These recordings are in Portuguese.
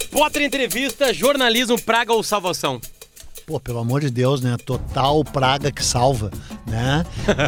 Potter Entrevista, jornalismo, praga ou salvação? Pô, pelo amor de Deus, né? Total praga que salva, né?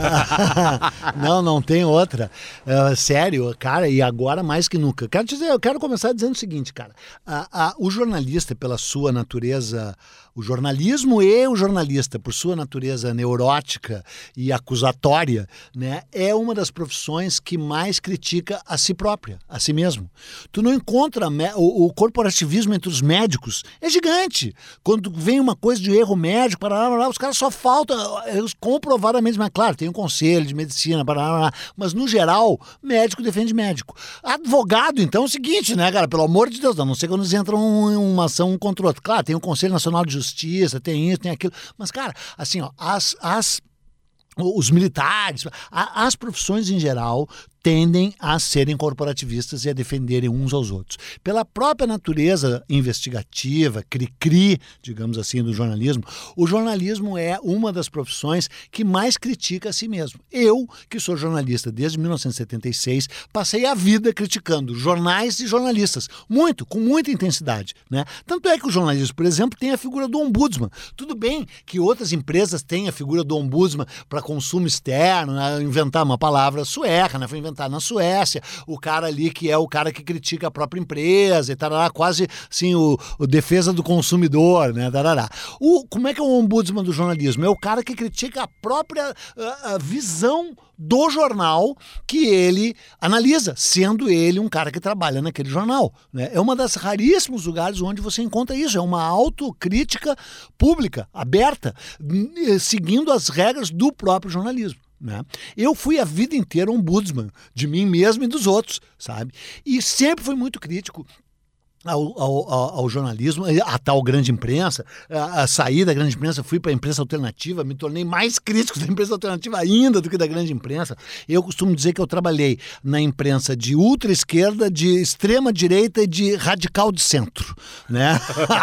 Não tem outra. Sério, cara, e agora mais que nunca. Eu quero começar dizendo o seguinte, cara. O jornalista, pela sua natureza, o jornalismo e o jornalista, por sua natureza neurótica e acusatória, né? É uma das profissões que mais critica a si própria, a si mesmo. Tu não encontra o corporativismo entre os médicos. É gigante. Quando vem uma coisa de erro médico, os caras só faltam, comprovadamente, mas claro, tem um conselho de medicina, mas no geral, médico defende médico. Advogado, então, é o seguinte, né, cara, pelo amor de Deus, a não ser quando eles entram em uma ação um contra o outro. Claro, tem o Conselho Nacional de Justiça, tem isso, tem aquilo, mas, cara, assim, ó, os militares, as profissões em geral tendem a serem corporativistas e a defenderem uns aos outros. Pela própria natureza investigativa, cri-cri, digamos assim, do jornalismo, o jornalismo é uma das profissões que mais critica a si mesmo. Eu, que sou jornalista desde 1976, passei a vida criticando jornais e jornalistas, com muita intensidade, né? Tanto é que o jornalismo, por exemplo, tem a figura do ombudsman. Tudo bem que outras empresas têm a figura do ombudsman para consumo externo, né? Inventar uma palavra sueca, né? Foi inventar na Suécia, o cara ali que é o cara que critica a própria empresa e tarará, quase assim, o defesa do consumidor, né, tarará. Como é que é o ombudsman do jornalismo? É o cara que critica a própria visão do jornal que ele analisa, sendo ele um cara que trabalha naquele jornal, né? É uma das raríssimos lugares onde você encontra isso, é uma autocrítica pública, aberta, seguindo as regras do próprio jornalismo, né? Eu fui a vida inteira ombudsman de mim mesmo e dos outros, sabe? E sempre fui muito crítico ao jornalismo, a tal grande imprensa, a sair da grande imprensa, fui para a imprensa alternativa, me tornei mais crítico da imprensa alternativa ainda do que da grande imprensa. Eu costumo dizer que eu trabalhei na imprensa de ultra-esquerda, de extrema-direita e de radical de centro, né?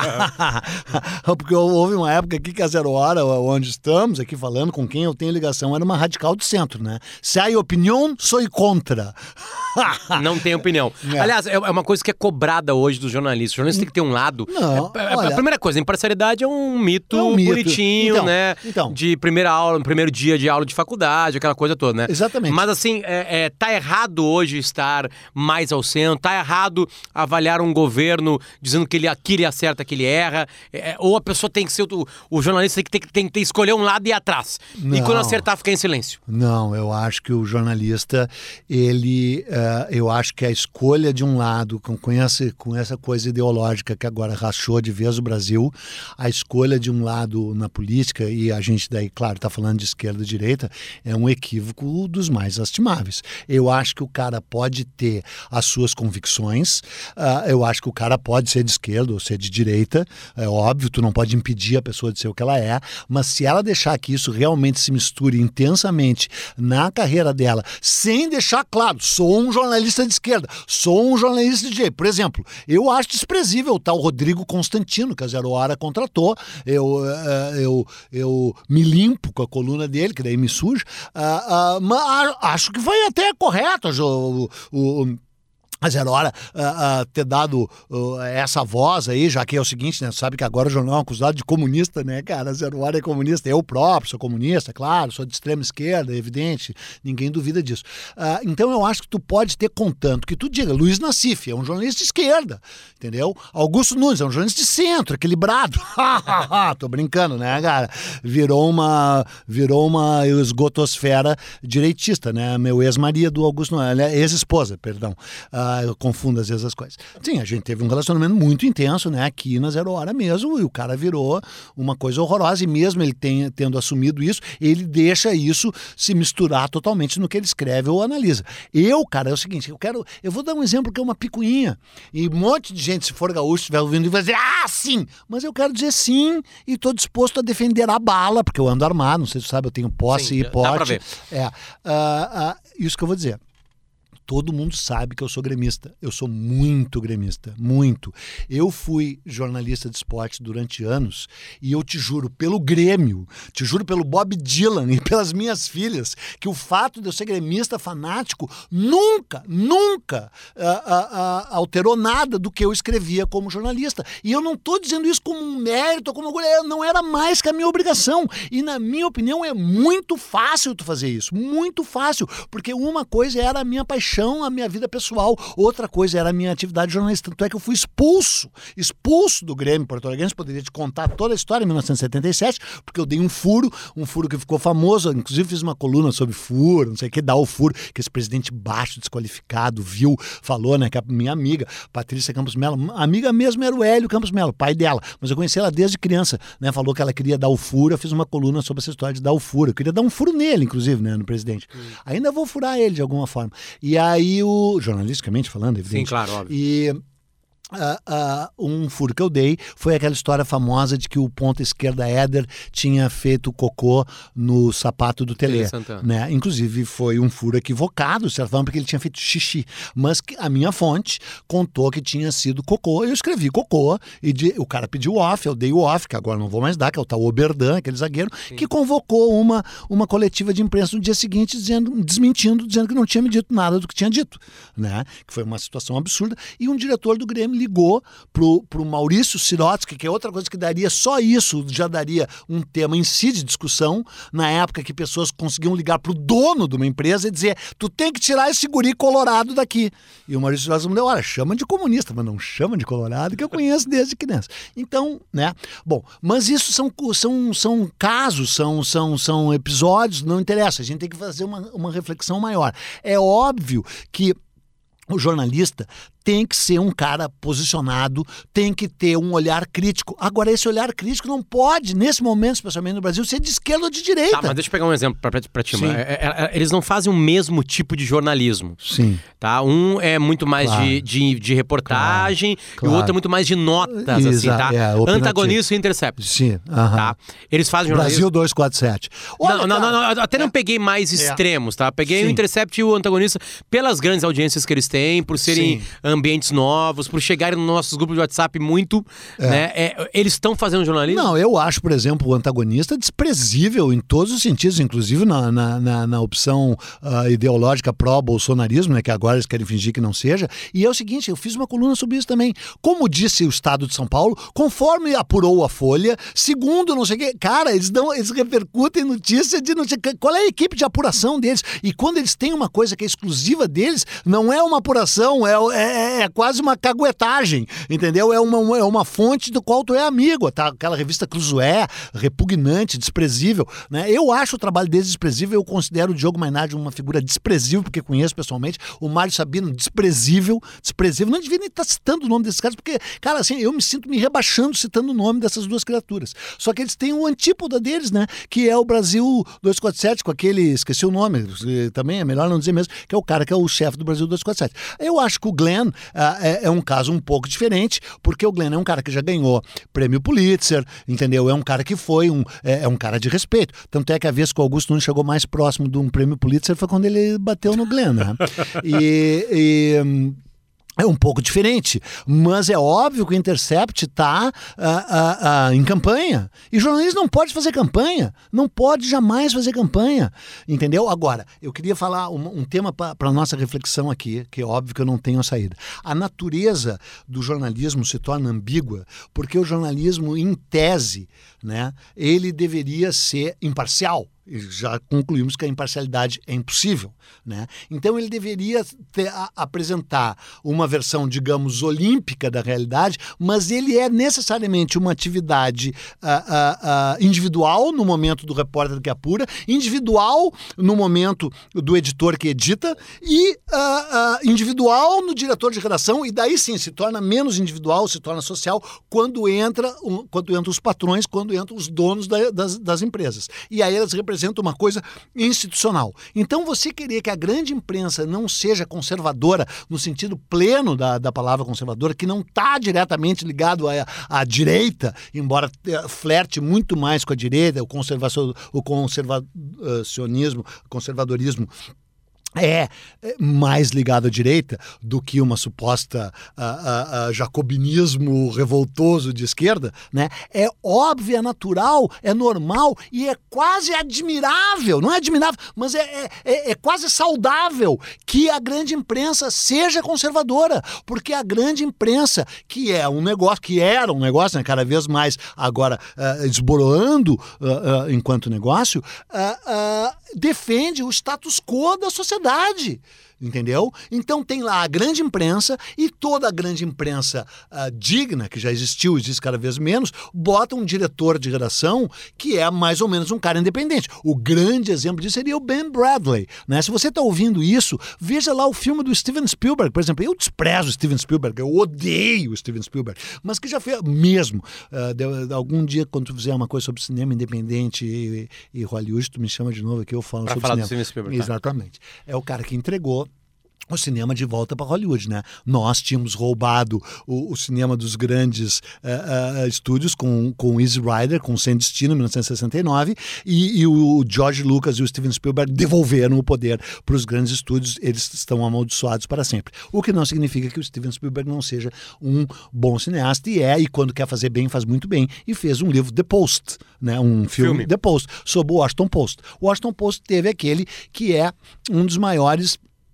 Porque houve uma época aqui que a Zero Hora, onde estamos, aqui falando com quem eu tenho ligação, era uma radical de centro, né? Se há opinião, sou contra. Não tem opinião. Aliás, é uma coisa que é cobrada hoje dos jornalistas. O jornalista tem que ter um lado. Não, olha, a primeira coisa, a imparcialidade é um mito bonitinho, então, né? Então. De primeira aula, primeiro dia de aula de faculdade, aquela coisa toda, né? Exatamente. Mas assim, tá errado hoje estar mais ao centro, tá errado avaliar um governo dizendo que ele acerta, que ele erra, ou a pessoa tem que ser, o jornalista tem que escolher um lado e ir atrás. Não. E quando acertar, ficar em silêncio. Não, eu acho que o jornalista, eu acho que a escolha de um lado, com essa coisa ideológica que agora rachou de vez o Brasil, a escolha de um lado na política, e a gente daí, claro, está falando de esquerda e direita, é um equívoco dos mais lastimáveis. Eu acho que o cara pode ter as suas convicções, eu acho que o cara pode ser de esquerda ou ser de direita, é óbvio, tu não pode impedir a pessoa de ser o que ela é, mas se ela deixar que isso realmente se misture intensamente na carreira dela, sem deixar claro, sou um jornalista de esquerda, sou um jornalista de direita. Por exemplo, eu acho desprezível o tal Rodrigo Constantino, que a Zero Hora contratou. Eu me limpo com a coluna dele, que daí me suja. Mas acho que foi até correto a Zero Hora ter dado essa voz aí, já que é o seguinte, né? Sabe que agora o jornal é acusado de comunista, né, cara? A Zero Hora é comunista, eu próprio sou comunista, claro, sou de extrema esquerda, é evidente, ninguém duvida disso. Então eu acho que tu pode ter, contanto que tu diga, Luiz Nassif é um jornalista de esquerda, entendeu? Augusto Nunes é um jornalista de centro, equilibrado. Tô brincando, né, cara? Virou uma esgotosfera direitista, né? Meu ex-marido, Augusto Nunes, ex-esposa, perdão. Eu confundo às vezes as coisas. Sim, a gente teve um relacionamento muito intenso, né, aqui na Zero Hora mesmo, e o cara virou uma coisa horrorosa, e mesmo ele tendo assumido isso, ele deixa isso se misturar totalmente no que ele escreve ou analisa. Cara, é o seguinte, eu vou dar um exemplo que é uma picuinha, e um monte de gente, se for gaúcho, estiver ouvindo, e vai dizer, sim, mas eu quero dizer sim, e estou disposto a defender a bala, porque eu ando armado, não sei se tu sabe, eu tenho posse e porte. Dá pra ver. Isso que eu vou dizer. Todo mundo sabe que eu sou gremista. Eu sou muito gremista, muito. Eu fui jornalista de esporte durante anos e eu te juro pelo Grêmio, te juro pelo Bob Dylan e pelas minhas filhas, que o fato de eu ser gremista fanático nunca alterou nada do que eu escrevia como jornalista. E eu não estou dizendo isso como um mérito, não era mais que a minha obrigação. E na minha opinião é muito fácil tu fazer isso, muito fácil, porque uma coisa era a minha paixão, a minha vida pessoal, outra coisa era a minha atividade jornalista. Tanto é que eu fui expulso do Grêmio Porto Alegrense. Poderia te contar toda a história em 1977, porque eu dei um furo que ficou famoso, inclusive fiz uma coluna sobre furo, não sei o que, dar o furo, que esse presidente baixo, desqualificado, viu, falou, né, que a minha amiga, Patrícia Campos Mello, amiga mesmo era o Hélio Campos Mello, pai dela, mas eu conheci ela desde criança, né, falou que ela queria dar o furo, eu fiz uma coluna sobre essa história de dar o furo, eu queria dar um furo nele, inclusive, né, no presidente. Ainda vou furar ele de alguma forma. E aí, jornalisticamente falando, evidente. Sim, claro, óbvio. E um furo que eu dei foi aquela história famosa de que o ponta esquerda Éder tinha feito cocô no sapato do Tele, né? Inclusive foi um furo equivocado, de certa forma, porque ele tinha feito xixi, mas a minha fonte contou que tinha sido cocô. Eu escrevi cocô e o cara pediu off, eu dei o off, que agora não vou mais dar, que é o tal Oberdan, aquele zagueiro, sim, que convocou uma coletiva de imprensa no dia seguinte desmentindo, dizendo que não tinha me dito nada do que tinha dito, né? Que foi uma situação absurda. E um diretor do Grêmio ligou pro Maurício Sirotsky, que é outra coisa que daria, só isso já daria um tema em si de discussão, na época que pessoas conseguiam ligar pro dono de uma empresa e dizer, tu tem que tirar esse guri colorado daqui. E o Maurício Sirotsky me deu, olha, chama de comunista, mas não chama de colorado, que eu conheço desde criança. Então, né, bom, mas isso são casos, são episódios, não interessa, a gente tem que fazer uma reflexão maior. É óbvio que o jornalista tem que ser um cara posicionado, tem que ter um olhar crítico. Agora, esse olhar crítico não pode, nesse momento, especialmente no Brasil, ser de esquerda ou de direita. Tá, mas deixa eu pegar um exemplo pra ti. Eles não fazem o mesmo tipo de jornalismo. Sim. Tá? Um é muito mais de reportagem, e o outro é muito mais de notas, assim, tá? Antagonista e Intercept. Sim. Tá? Eles fazem jornalismo... Brasil 247. Olha, não, até não peguei mais extremos, tá? Peguei o Intercept e o Antagonista pelas grandes audiências que eles têm, por serem ambientes novos, por chegarem nos nossos grupos de WhatsApp muito, né? Eles estão fazendo jornalismo? Não, eu acho, por exemplo, o Antagonista desprezível em todos os sentidos, inclusive na opção ideológica pró-bolsonarismo, né, que agora eles querem fingir que não seja. E é o seguinte, eu fiz uma coluna sobre isso também. Como disse o Estado de São Paulo, conforme apurou a Folha, segundo não sei o quê, cara, eles repercutem notícia de não sei qual é a equipe de apuração deles. E quando eles têm uma coisa que é exclusiva deles, não é uma apuração, é quase uma caguetagem, entendeu? É uma fonte do qual tu é amigo, tá? Aquela revista Cruzoé, repugnante, desprezível, né? Eu acho o trabalho deles desprezível, eu considero o Diogo Mainardi uma figura desprezível, porque conheço pessoalmente, o Mário Sabino desprezível, não devia nem estar citando o nome desses caras, porque, cara, assim, eu me sinto me rebaixando citando o nome dessas duas criaturas. Só que eles têm o antípoda deles, né? Que é o Brasil 247, com aquele, esqueci o nome, também é melhor não dizer mesmo, que é o cara que é o chefe do Brasil 247. Eu acho que o Glenn é um caso um pouco diferente, porque o Glenn é um cara que já ganhou prêmio Pulitzer, entendeu? É um cara que foi um cara de respeito. Tanto é que a vez que o Augusto Nunes chegou mais próximo de um prêmio Pulitzer foi quando ele bateu no Glenn, né? É um pouco diferente, mas é óbvio que o Intercept está em campanha. E jornalista não pode fazer campanha, não pode jamais fazer campanha, entendeu? Agora, eu queria falar um tema para a nossa reflexão aqui, que é óbvio que eu não tenho saída. A natureza do jornalismo se torna ambígua, porque o jornalismo, em tese, né, ele deveria ser imparcial. Já concluímos que a imparcialidade é impossível, né? Então ele deveria apresentar uma versão, digamos, olímpica da realidade, mas ele é necessariamente uma atividade individual no momento do repórter que apura, individual no momento do editor que edita e individual no diretor de redação, e daí sim se torna menos individual, se torna social quando entram os patrões, quando entram os donos das empresas. E aí elas representam uma coisa institucional. Então, você querer que a grande imprensa não seja conservadora no sentido pleno da palavra conservadora, que não está diretamente ligado à direita, embora flerte muito mais com a direita, o conservadorismo é mais ligado à direita do que uma suposta jacobinismo revoltoso de esquerda, né? É óbvio, é natural, é normal e é quase admirável, não é admirável, mas é quase saudável que a grande imprensa seja conservadora, porque a grande imprensa, que era um negócio, né, cada vez mais agora esboroando enquanto negócio, defende o status quo da sociedade, entendeu? Então tem lá a grande imprensa e toda a grande imprensa digna, que já existiu e existe cada vez menos, bota um diretor de redação que é mais ou menos um cara independente. O grande exemplo disso seria o Ben Bradley, né? Se você está ouvindo isso, veja lá o filme do Steven Spielberg, por exemplo. Eu desprezo o Steven Spielberg, eu odeio o Steven Spielberg, mas que já fez mesmo. Algum dia, quando tu fizer uma coisa sobre cinema independente e Hollywood, tu me chama de novo aqui, eu falo sobre falar cinema. do Steven Spielberg, tá? Exatamente. É o cara que entregou o cinema de volta para Hollywood, né? Nós tínhamos roubado o cinema dos grandes estúdios com Easy Rider, com Sem Destino, em 1969, e o George Lucas e o Steven Spielberg devolveram o poder para os grandes estúdios. Eles estão amaldiçoados para sempre. O que não significa que o Steven Spielberg não seja um bom cineasta, e quando quer fazer bem, faz muito bem, e fez um livro, The Post, né? Um filme The Post, sobre o Washington Post. O Washington Post teve aquele que é um dos maiores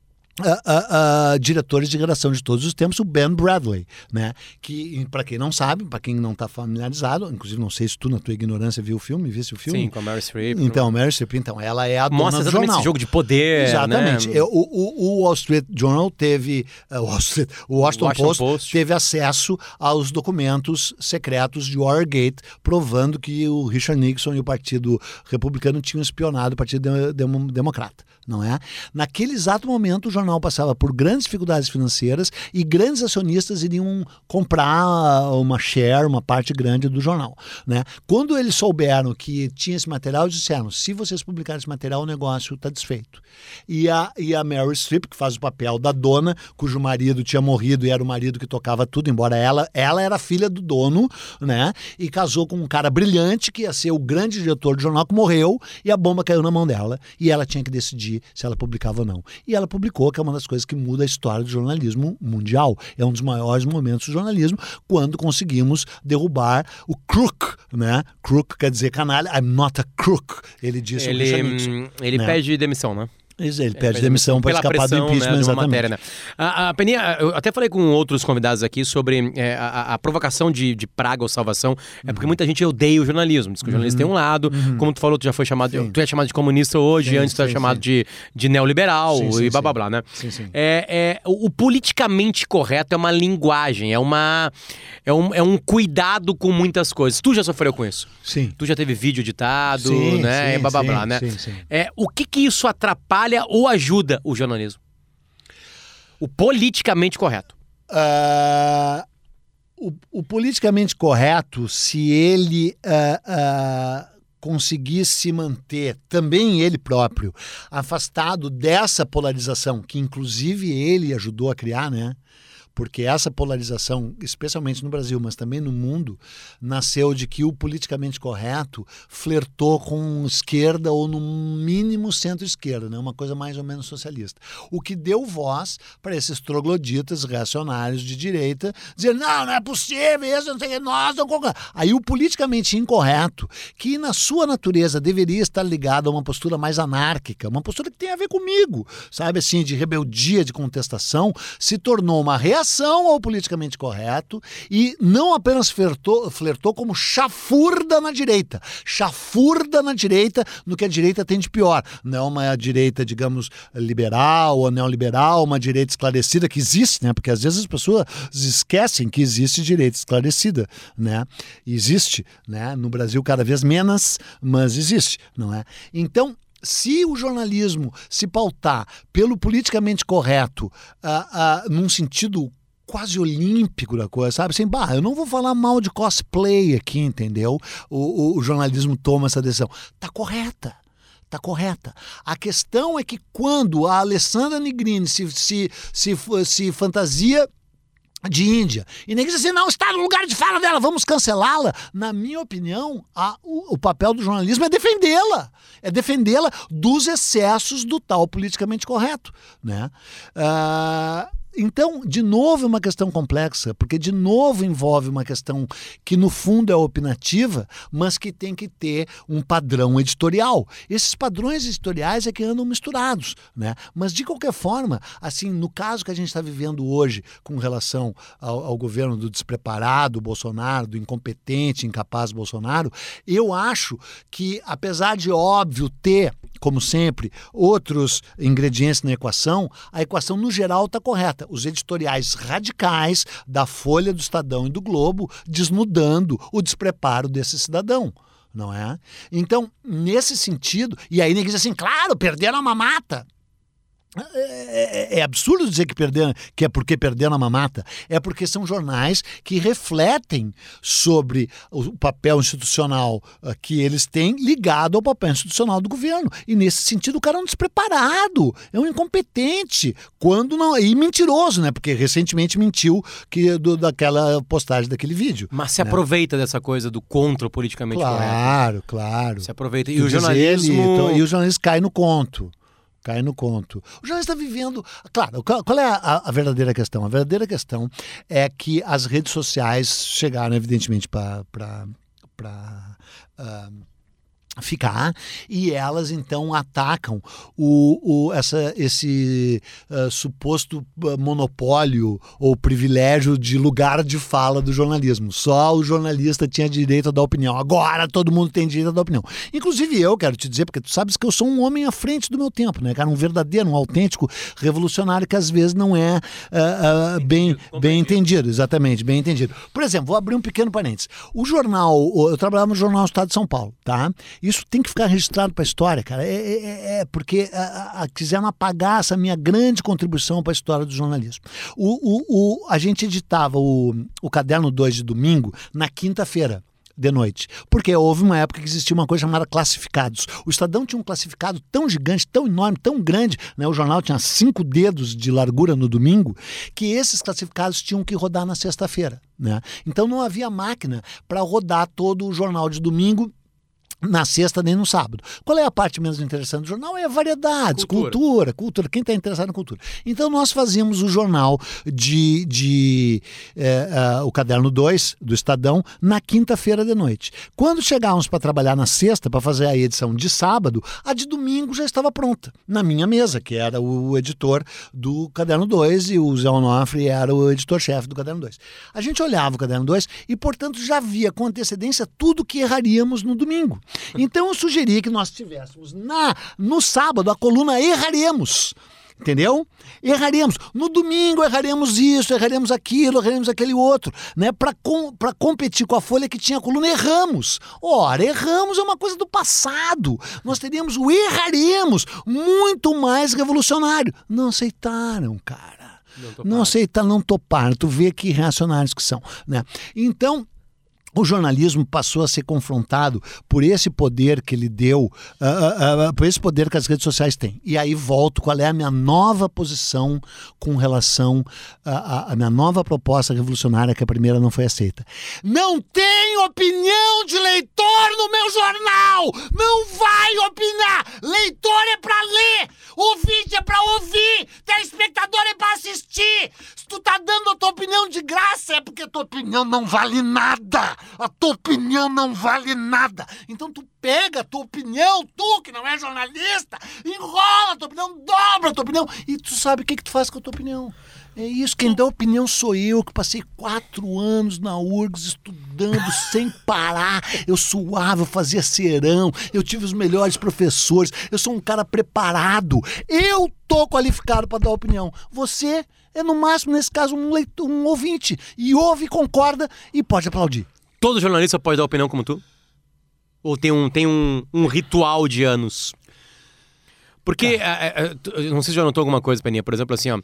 diretores de redação de todos os tempos, o Ben Bradley, né? Que, para quem não sabe, para quem não está familiarizado, inclusive não sei se tu, na tua ignorância, viste o filme? Sim, com a Meryl Streep. Então, a Meryl Streep, ela é a dona do jornal. Mostra exatamente esse jogo de poder, exatamente. Né? O Wall Street Journal teve, o Washington Post teve acesso aos documentos secretos de Watergate, provando que o Richard Nixon e o Partido Republicano tinham espionado o Partido Democrata, não é? Naquele exato momento, o jornal passava por grandes dificuldades financeiras e grandes acionistas iriam comprar uma parte grande do jornal, né? Quando eles souberam que tinha esse material, eles disseram: se vocês publicarem esse material, o negócio está desfeito. E a Meryl Streep, que faz o papel da dona, cujo marido tinha morrido e era o marido que tocava tudo, embora ela era filha do dono, né? E casou com um cara brilhante que ia ser o grande diretor do jornal, que morreu, e a bomba caiu na mão dela e ela tinha que decidir se ela publicava ou não. E ela publicou, que é uma das coisas que muda a história do jornalismo mundial. É um dos maiores momentos do jornalismo, quando conseguimos derrubar o crook, né? Crook quer dizer canalha. I'm not a crook. Ele disse ele pede demissão, né? Ele pede demissão para escapar do impeachment, né, exatamente. Matéria, né? A Peninha, eu até falei com outros convidados aqui sobre a provocação de praga ou salvação, porque muita gente odeia o jornalismo, diz que o jornalista tem um lado, como tu falou, tu já foi chamado, tu é chamado de comunista hoje, antes tu é chamado de neoliberal e blá blá blá, né? Sim. O politicamente correto é uma linguagem, é um cuidado com muitas coisas. Tu já sofreu com isso? Sim. Tu já teve vídeo editado, né? E blá blá blá, né? Sim. O que isso atrapalha ou ajuda o jornalismo? O politicamente correto. O politicamente correto, se ele conseguir se manter, também ele próprio, afastado dessa polarização, que inclusive ele ajudou a criar, né? Porque essa polarização, especialmente no Brasil, mas também no mundo, nasceu de que o politicamente correto flertou com esquerda ou, no mínimo, centro-esquerda, né? Uma coisa mais ou menos socialista. O que deu voz para esses trogloditas reacionários de direita dizer: não é possível isso, não sei o que, nós não concordamos. Aí o politicamente incorreto, que na sua natureza deveria estar ligado a uma postura mais anárquica, uma postura que tem a ver comigo, sabe, assim, de rebeldia, de contestação, se tornou uma reação ao politicamente correto e não apenas flertou como chafurda na direita no que a direita tem de pior. Não uma direita, digamos, liberal ou neoliberal, uma direita esclarecida, que existe, né? Porque às vezes as pessoas esquecem que existe direita esclarecida, né? Existe, né? No Brasil cada vez menos, mas existe, não é? Então, se o jornalismo se pautar pelo politicamente correto num sentido quase olímpico da coisa, sabe? Assim, eu não vou falar mal de cosplay aqui, entendeu? O jornalismo toma essa decisão. Tá correta. A questão é que quando a Alessandra Negrini se fantasia de Índia. E ninguém diz assim, não, está no lugar de fala dela, vamos cancelá-la. Na minha opinião, o papel do jornalismo é defendê-la. É defendê-la dos excessos do tal politicamente correto, né? Então, de novo, é uma questão complexa, porque de novo envolve uma questão que no fundo é opinativa, mas que tem que ter um padrão editorial. Esses padrões editoriais é que andam misturados, né? Mas de qualquer forma, assim, no caso que a gente está vivendo hoje com relação ao governo do despreparado Bolsonaro, do incompetente, incapaz Bolsonaro, eu acho que, apesar de óbvio ter, como sempre, outros ingredientes na equação, a equação no geral está correta. Os editoriais radicais da Folha, do Estadão e do Globo desnudando o despreparo desse cidadão, não é? Então, nesse sentido, e aí ninguém diz assim, claro, perderam a mamata. É absurdo dizer que é porque perderam a mamata. É porque são jornais que refletem sobre o papel institucional que eles têm ligado ao papel institucional do governo. E nesse sentido o cara é um despreparado, é um incompetente, quando não, e mentiroso, né? Porque recentemente mentiu daquela postagem daquele vídeo. Mas se aproveita dessa coisa do contra o politicamente correto. Claro. Se aproveita. E o jornalismo... E o jornalismo cai no conto. O jornalista está vivendo... Claro, qual é a verdadeira questão? A verdadeira questão é que as redes sociais chegaram, evidentemente, para ficar, e elas então atacam esse suposto monopólio ou privilégio de lugar de fala do jornalismo. Só o jornalista tinha direito a dar opinião. Agora todo mundo tem direito a dar opinião. Inclusive eu quero te dizer, porque tu sabes que eu sou um homem à frente do meu tempo, né, cara? Um verdadeiro, um autêntico revolucionário que às vezes não é bem entendido. Exatamente, bem entendido. Por exemplo, vou abrir um pequeno parênteses. Eu trabalhava no Jornal Estado de São Paulo, tá? Isso tem que ficar registrado para a história, cara. Porque quiseram apagar essa minha grande contribuição para a história do jornalismo. A gente editava o Caderno 2 de domingo na quinta-feira de noite. Porque houve uma época que existia uma coisa chamada classificados. O Estadão tinha um classificado tão gigante, tão enorme, tão grande, né? O jornal tinha 5 dedos de largura no domingo, que esses classificados tinham que rodar na sexta-feira, né? Então não havia máquina para rodar todo o jornal de domingo na sexta nem no sábado. Qual é a parte menos interessante do jornal? É variedades, cultura. Quem está interessado em cultura. Então nós fazíamos o jornal o Caderno 2 do Estadão na quinta-feira de noite. Quando chegávamos para trabalhar na sexta, para fazer a edição de sábado, a de domingo já estava pronta, na minha mesa, que era o editor do Caderno 2 e o Zé Onofre era o editor-chefe do Caderno 2. A gente olhava o Caderno 2 e, portanto, já via com antecedência tudo que erraríamos no domingo. Então eu sugeri que nós tivéssemos no sábado a coluna Erraremos. Entendeu? Erraremos. No domingo erraremos isso, erraremos aquilo, erraremos aquele outro, né? Para competir com a Folha que tinha a coluna Erramos. Ora, erramos é uma coisa do passado. Nós teríamos o Erraremos, muito mais revolucionário. Não aceitaram, cara. Não aceitaram, não toparam. Tu vê que reacionários que são, né? Então, o jornalismo passou a ser confrontado por esse poder que ele deu, por esse poder que as redes sociais têm. E aí volto, qual é a minha nova posição com relação à minha nova proposta revolucionária, que a primeira não foi aceita. Não tem opinião de leitor no meu jornal! Não vai opinar! Leitor é pra ler! Ouvinte é pra ouvir! Telespectador é pra assistir! Se tu tá dando a tua opinião de graça, é porque a tua opinião não vale nada! A tua opinião não vale nada. Então tu pega a tua opinião, tu que não é jornalista, enrola a tua opinião, dobra a tua opinião e tu sabe o que tu faz com a tua opinião. É isso, quem dá opinião sou eu, que passei 4 anos na URGS estudando sem parar. Eu suava, eu fazia serão, eu tive os melhores professores, eu sou um cara preparado. Eu tô qualificado para dar opinião. Você é, no máximo, nesse caso, um ouvinte. E ouve, concorda e pode aplaudir. Todo jornalista pode dar opinião como tu? Ou tem um ritual de anos? Porque, não sei se já notou alguma coisa, Peninha, por exemplo, assim, ó,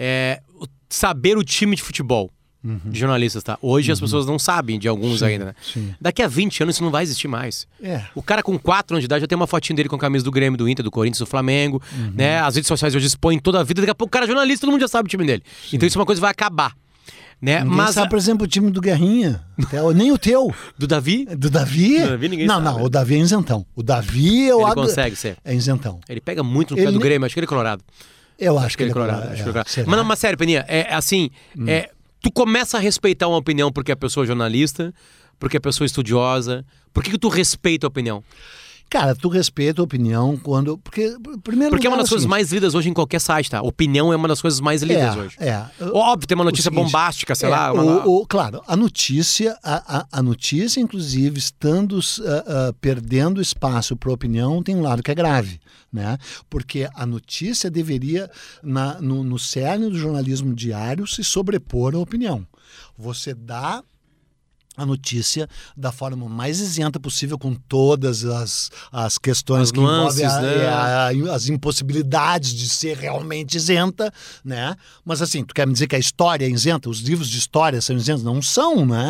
saber o time de futebol de jornalistas, tá? Hoje as pessoas não sabem de alguns ainda, né? Sim. Daqui a 20 anos isso não vai existir mais. O cara com 4 anos de idade já tem uma fotinha dele com a camisa do Grêmio, do Inter, do Corinthians, do Flamengo, né? As redes sociais hoje expõem toda a vida, daqui a pouco o cara é jornalista, todo mundo já sabe o time dele. Então isso é uma coisa que vai acabar. né? Ninguém Mas sabe, por exemplo, o time do Guerrinha. Nem o teu. do Davi? Do Davi? Do Davi ninguém sabe. Não, o Davi é isentão. O Davi... Ele consegue ser. É isentão. Ele pega muito no pé do Grêmio, acho que ele é colorado. Eu acho que ele é colorado. colorado. Acho que ele é colorado. Mas sério, Peninha, é assim, tu começa a respeitar uma opinião porque a pessoa é jornalista, porque a pessoa é estudiosa. Por que tu respeita a opinião? Cara, tu respeita a opinião quando... Porque é uma das coisas mais lidas hoje em qualquer site, tá? Opinião é uma das coisas mais lidas hoje. Óbvio, tem uma notícia bombástica, sei lá. Claro, a notícia, inclusive, estando perdendo espaço para opinião, tem um lado que é grave, né? Porque a notícia deveria, no cerne do jornalismo diário, se sobrepor à opinião. Você dá a notícia da forma mais isenta possível, com todas as questões que envolvem as impossibilidades de ser realmente isenta, né? Mas assim, tu quer me dizer que a história é isenta? Os livros de história são isentos? Não são, né?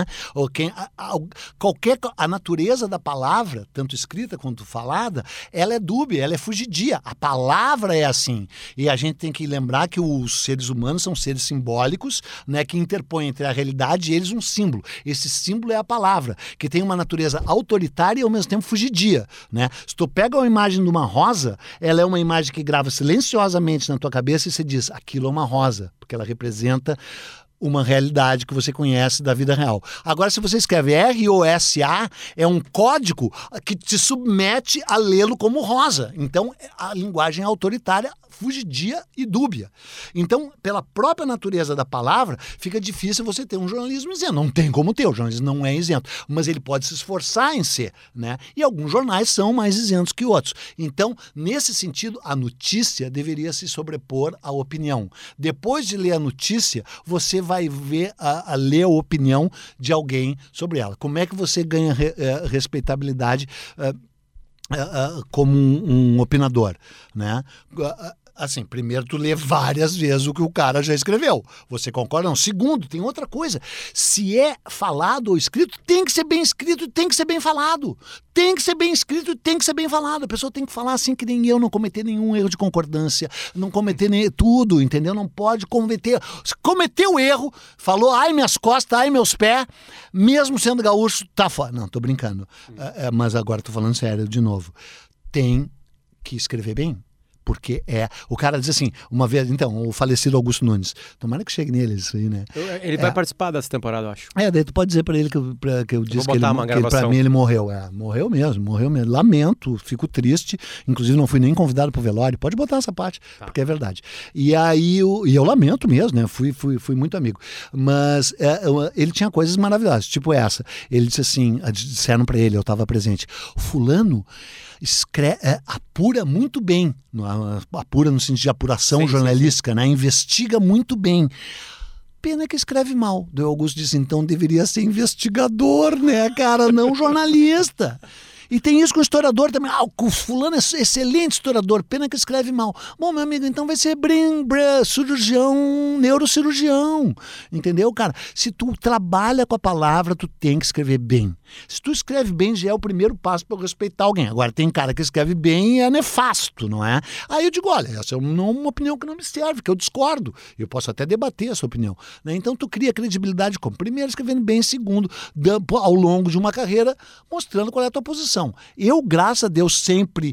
A natureza da palavra, tanto escrita quanto falada, ela é dúbia, ela é fugidia. A palavra é assim. E a gente tem que lembrar que os seres humanos são seres simbólicos, né? Que interpõem entre a realidade e eles um símbolo. Esse símbolo é a palavra, que tem uma natureza autoritária e ao mesmo tempo fugidia, né? Se tu pega uma imagem de uma rosa, ela é uma imagem que grava silenciosamente na tua cabeça e você diz, aquilo é uma rosa, porque ela representa uma realidade que você conhece da vida real. Agora, se você escreve ROSA, é um código que te submete a lê-lo como rosa. Então, a linguagem é autoritária, fugidia e dúbia. Então, pela própria natureza da palavra, fica difícil você ter um jornalismo isento. Não tem como ter, o jornalismo não é isento, mas ele pode se esforçar em ser, né? E alguns jornais são mais isentos que outros. Então, nesse sentido, a notícia deveria se sobrepor à opinião. Depois de ler a notícia, você vai ver ler a opinião de alguém sobre ela. Como é que você ganha respeitabilidade como um opinador, né? Assim, primeiro tu lê várias vezes o que o cara já escreveu. Você concorda? Não. Segundo, tem outra coisa. Se é falado ou escrito, tem que ser bem escrito e tem que ser bem falado. Tem que ser bem escrito e tem que ser bem falado. A pessoa tem que falar assim que nem eu, não cometer nenhum erro de concordância, não cometer tudo, entendeu? Não pode cometer. Se cometeu erro, falou, ai minhas costas, ai meus pés, mesmo sendo gaúcho, tá fora. Não, tô brincando. Mas agora tô falando sério de novo. Tem que escrever bem. Porque o cara diz assim, uma vez, então, o falecido Augusto Nunes, tomara que chegue nele isso aí, né? Ele vai participar dessa temporada, eu acho. Daí tu pode dizer pra ele que eu disse que pra mim ele morreu. Morreu mesmo. Lamento, fico triste, inclusive não fui nem convidado pro velório, pode botar essa parte, porque é verdade. E aí, eu lamento mesmo, né? Fui muito amigo. Mas ele tinha coisas maravilhosas, tipo essa. Ele disse assim, disseram pra ele, eu tava presente, fulano apura muito bem, apura no sentido de apuração jornalística, né? Investiga muito bem. Pena que escreve mal. O Augusto disse, então deveria ser investigador, né, cara, não jornalista. E tem isso com o historiador também. O fulano é excelente historiador, pena que escreve mal. Bom, meu amigo, então vai ser cirurgião, neurocirurgião. Entendeu, cara? Se tu trabalha com a palavra, tu tem que escrever bem. Se tu escreve bem, já é o primeiro passo para eu respeitar alguém. Agora, tem cara que escreve bem e é nefasto, não é? Aí eu digo, olha, essa é uma opinião que não me serve, que eu discordo. Eu posso até debater essa opinião, né? Então, tu cria credibilidade como? Primeiro, escrevendo bem. Segundo, ao longo de uma carreira, mostrando qual é a tua posição. Eu, graças a Deus, sempre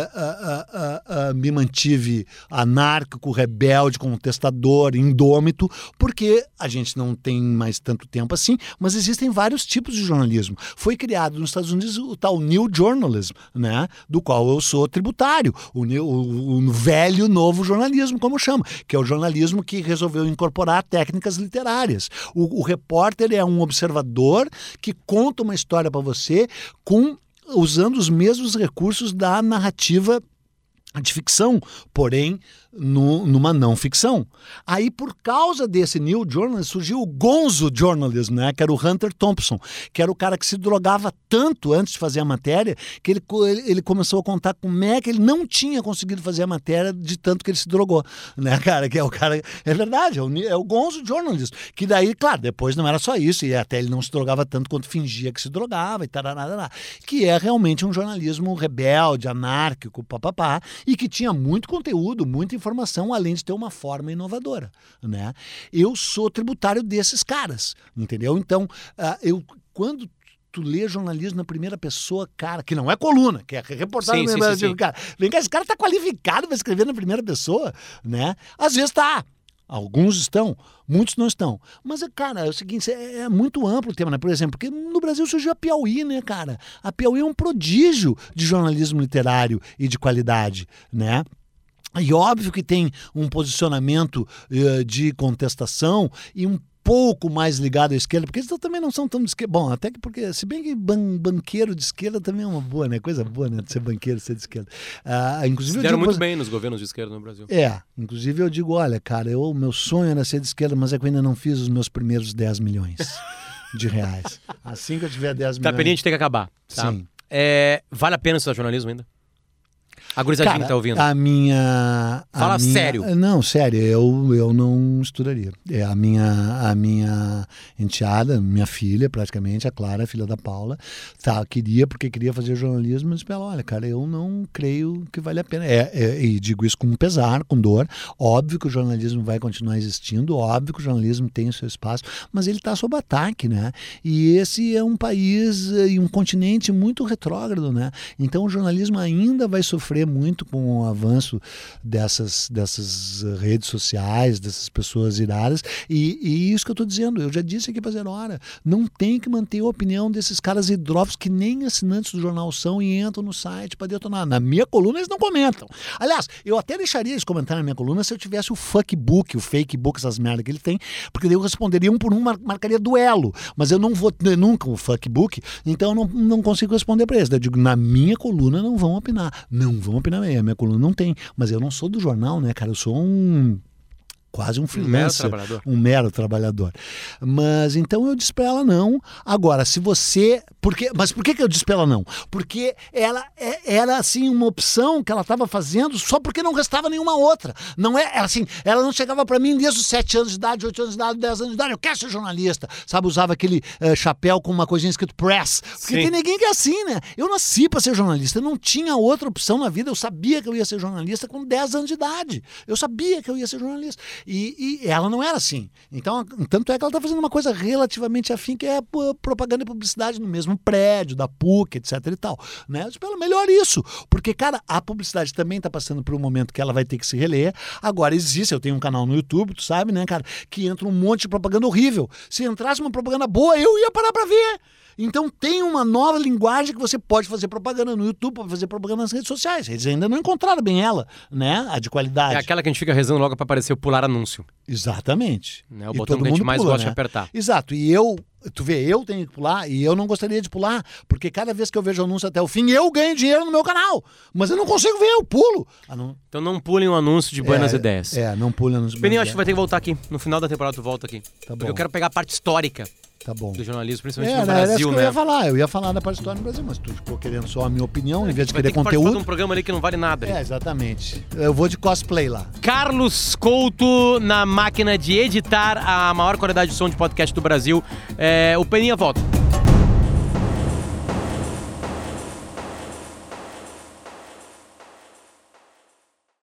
me mantive anárquico, rebelde, contestador, indômito, porque a gente não tem mais tanto tempo assim, mas existem vários tipos de jornalismo. Foi criado nos Estados Unidos o tal New Journalism, né, do qual eu sou tributário, o velho novo jornalismo, como chama, que é o jornalismo que resolveu incorporar técnicas literárias. O repórter é um observador que conta uma história para você usando os mesmos recursos da narrativa de ficção, porém numa não ficção. Aí, por causa desse New Journalism, surgiu o Gonzo Journalism, né? Que era o Hunter Thompson, que era o cara que se drogava tanto antes de fazer a matéria, que ele começou a contar como é que ele não tinha conseguido fazer a matéria de tanto que ele se drogou, né, cara? Que é o cara... É verdade, é o Gonzo Journalism, que daí, claro, depois não era só isso, e até ele não se drogava tanto quanto fingia que se drogava, e tarará, que é realmente um jornalismo rebelde, anárquico, papapá, e que tinha muito conteúdo, muita informação, além de ter uma forma inovadora, né? Eu sou tributário desses caras, entendeu? Então, quando tu lê jornalismo na primeira pessoa, cara, que não é coluna, que é reportagem na primeira pessoa, cara. Vem cá, esse cara tá qualificado para escrever na primeira pessoa, né? Às vezes tá. Alguns estão, muitos não estão. Mas, cara, é o seguinte, é muito amplo o tema, né? Por exemplo, porque no Brasil surgiu a Piauí, né, cara? A Piauí é um prodígio de jornalismo literário e de qualidade, né? E óbvio que tem um posicionamento de contestação e um pouco mais ligado à esquerda, porque eles também não são tão de esquerda. Bom, até que porque, se bem que banqueiro de esquerda também é uma boa, né? Coisa boa, né? De ser banqueiro, ser de esquerda. Inclusive, se deram muito bem nos governos de esquerda no Brasil. Inclusive eu digo, olha, cara, meu sonho era ser de esquerda, mas é que eu ainda não fiz os meus primeiros 10 milhões de reais. Assim que eu tiver 10 milhões... Tá pendente, tem que acabar. Tá? Sim. Vale a pena estudar jornalismo ainda? A gurizadinha que tá ouvindo. Fala sério. Não, sério, eu não estudaria. A minha enteada, minha filha, praticamente, a Clara, filha da Paula, porque queria fazer jornalismo, mas ela, olha, cara, eu não creio que vale a pena. E digo isso com pesar, com dor. Óbvio que o jornalismo vai continuar existindo, óbvio que o jornalismo tem o seu espaço, mas ele está sob ataque, né? E esse é um país e um continente muito retrógrado, né? Então o jornalismo ainda vai sofrer muito com o avanço dessas redes sociais, dessas pessoas iradas, e isso que eu estou dizendo, eu já disse aqui para Zero Hora, não tem que manter a opinião desses caras hidrófobos que nem assinantes do jornal são e entram no site para detonar. Na minha coluna eles não comentam. Aliás, eu até deixaria eles comentarem na minha coluna se eu tivesse o fuckbook, o fakebook, essas merdas que ele tem, porque daí eu responderia um por um, marcaria duelo, mas eu não vou ter nunca o fuckbook, então eu não consigo responder para eles. Eu digo, na minha coluna não vão opinar, opinar a minha coluna não tem, mas eu não sou do jornal, né, cara, eu sou quase um freelancer, um mero trabalhador. Mas então eu disse pra ela não. Agora, se você... Mas por que eu disse pra ela não? Porque ela era assim uma opção que ela estava fazendo só porque não restava nenhuma outra. Não assim, ela não chegava pra mim desde os 7 anos de idade, 8 anos de idade, 10 anos de idade, eu quero ser jornalista, sabe? Usava aquele chapéu com uma coisinha escrito press. Porque tem ninguém que é assim, né? Eu nasci pra ser jornalista, eu não tinha outra opção na vida, eu sabia que eu ia ser jornalista com 10 anos de idade. Eu sabia que eu ia ser jornalista. E ela não era assim. Então, tanto é que ela está fazendo uma coisa relativamente afim, que é propaganda e publicidade no mesmo prédio da PUC, etc e tal. Né? Melhor isso. Porque, cara, a publicidade também está passando por um momento que ela vai ter que se reler. Agora, eu tenho um canal no YouTube, tu sabe, né, cara, que entra um monte de propaganda horrível. Se entrasse uma propaganda boa, eu ia parar para ver. Então tem uma nova linguagem que você pode fazer propaganda no YouTube, pode fazer propaganda nas redes sociais. Eles ainda não encontraram bem ela, né? A de qualidade. É aquela que a gente fica rezando logo para aparecer o pular anúncio. Exatamente. Né? O botão que a gente mais gosta de apertar. Exato. E eu tenho que pular e eu não gostaria de pular, porque cada vez que eu vejo o anúncio até o fim, eu ganho dinheiro no meu canal. Mas eu não consigo ver, eu pulo. Então não pulem o anúncio de Buenas Ideias. Não pulem o anúncio de Buenas Ideias. Peninho, acho que vai ter que voltar aqui. No final da temporada tu volta aqui. Tá bom. Porque eu quero pegar a parte histórica. Tá bom. Do jornalismo, principalmente no Brasil, né? Eu ia falar da parte histórica no Brasil, mas tu ficou querendo só a minha opinião, em vez de querer conteúdo. Vai ter que participar de um programa ali que não vale nada. Exatamente. Eu vou de cosplay lá. Carlos Couto na máquina de editar a maior qualidade de som de podcast do Brasil. O Peninha volta.